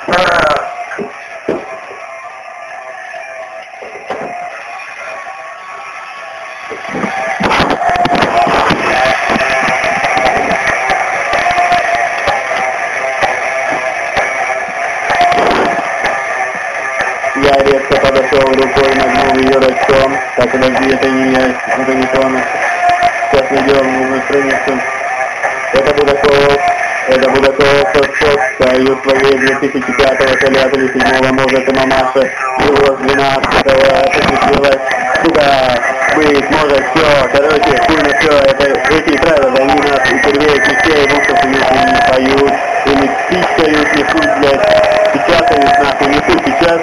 Я резко подошел рукой, нагнул ее рачком. Так, подожди, это не я, это не то. Сейчас найдем нужную страницу. Это Будаков, союз твоей 2005-го, то ли 2007-го, может, и мамаша, его с 12-го, это случилось, сюда, быть, может, все, короче, сильно все, это, эти правила, они нас и первее частей, буквы, если не поют, или пичкают, несут, блядь, печатают, нахуй, несут сейчас,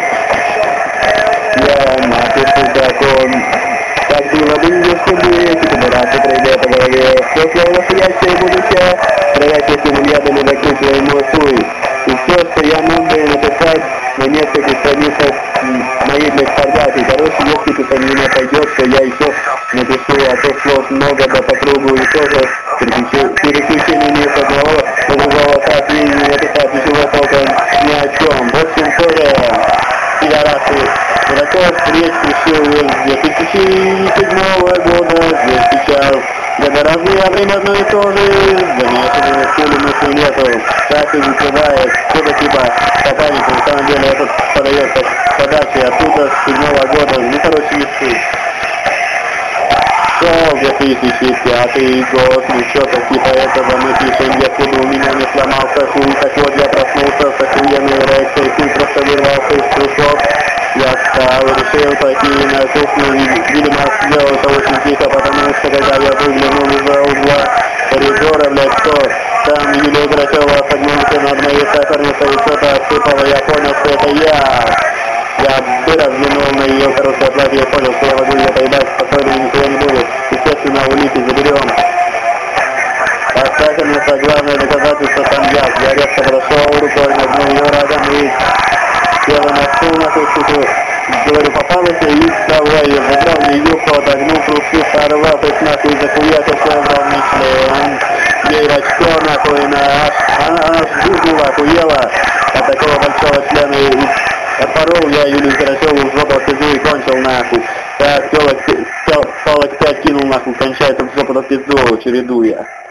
я, нахуй, Будаков, так было бы, если бы эти кабараты пройдет по голове, все слово настоящее и будущее, проверять, если мы ядами закручиваем мой. И все, что я мог бы написать на нескольких страницах моей, блядь, фотографии. Короче, если ты меня пойдет, то я еще напишу, а то слов много, да по кругу, и тоже переключение не с одного на другого, как и не написать ничего толком ни о чем. В общем, тоже пидорасы. Будаков речь решил с 2007 года, здесь сейчас годоразные, а время одно и то же, замечательно, стиле мысли нету, так и закрывает, что-то типа сатаника, на самом деле этот подается подачи оттуда с 7 года, ну короче не суть. Шел 2005 год, ну что-то типа этого мы пишем, если бы у меня не сломался хуй, так вот я проснулся с охуенной эрекцией, хуй просто вырвался из трусов. Я встал, решил пойти на кухню, видимо, сделал это очень тихо, потому что когда я выглянул из-за угла коридора, блядь, что там Юлия Грачева согнулся над моей сахарницей и что-то отсыпала, я понял, что это я. Я быстро взглянул на ее короткое платье и понял, что я могу ее поебать, спокойно ничего не будет. Естественно, улики заберем. А сахарница, главное доказательство, там я резко подошел рукой, нагнул ее рядом и села на стул на ту штуку, говорю, попалась, и давай я забрал ее юбку, отогнул трусы, сорвал, то есть нахуй захуятил свой огромный член. Ей рачко нахуй, она сдухнула, охуела от такого большого члена, и отпорол я Юлию Карасеву в жопу пизду и кончил нахуй. Так, телок 5 кинул нахуй, кончает в жопу до пизду, чередуя.